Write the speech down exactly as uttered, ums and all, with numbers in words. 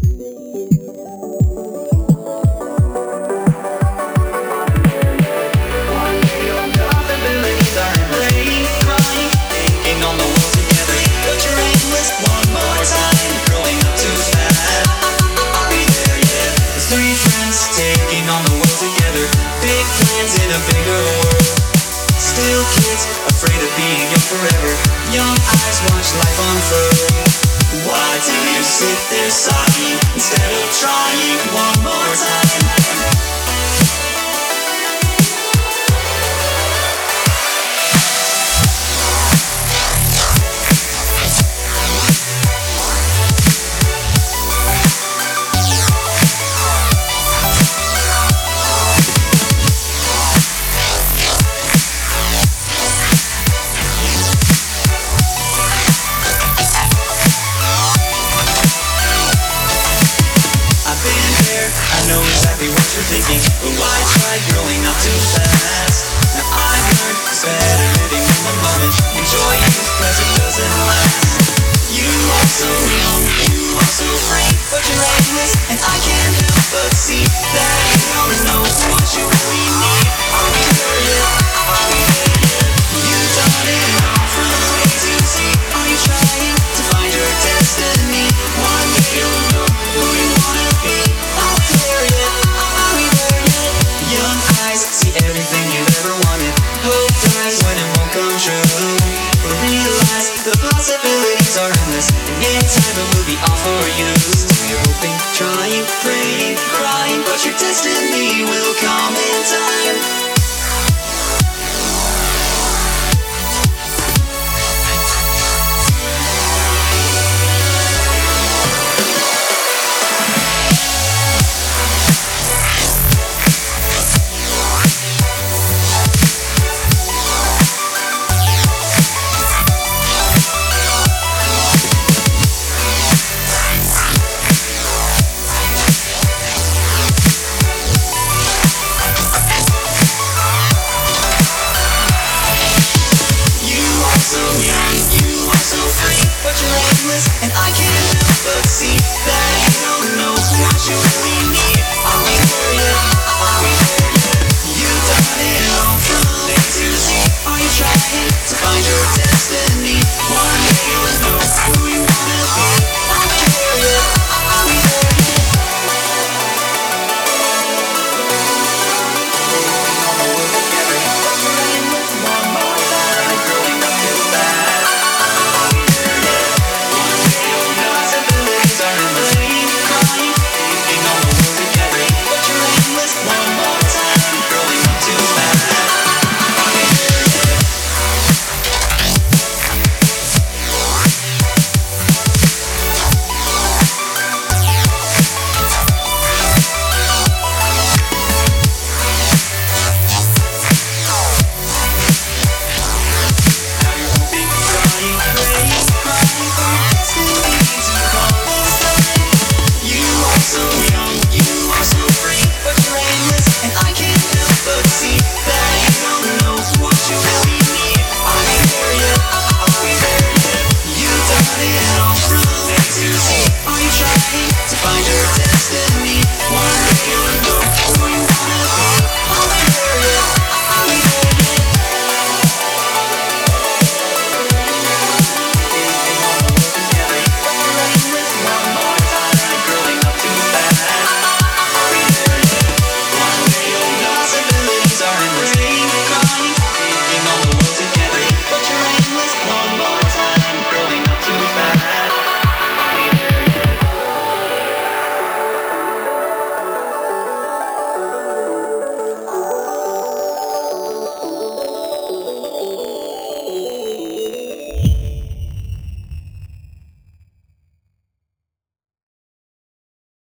Afraid of being young forever. Young eyes watch life unfurl. Why do you sit there sighing instead of trying one more time? What you're thinking, but why try growing up too fast? Now I've learned it's better living in the moment. Enjoy youth cause it doesn't last. You are so young, you are so free, but you're aimless, and I can't help but see that you don't know what you really need. Are we there yet? Are we there yet? You've done it all from A to Z. Are you trying to find your destiny? One day you'll know who you wanna be. Are we there yet? See everything you've ever wanted. Hope dies when it won't come true. But realize the possibilities are endless, and in time it will be all for you. So you're hoping, trying, praying, crying, but your destiny will come in time. And I can't help but see that you don't know what you really need. Are we there yet? Are we there yet? You've done it all from A to Z. Are you trying to find your destiny? One day you'll know who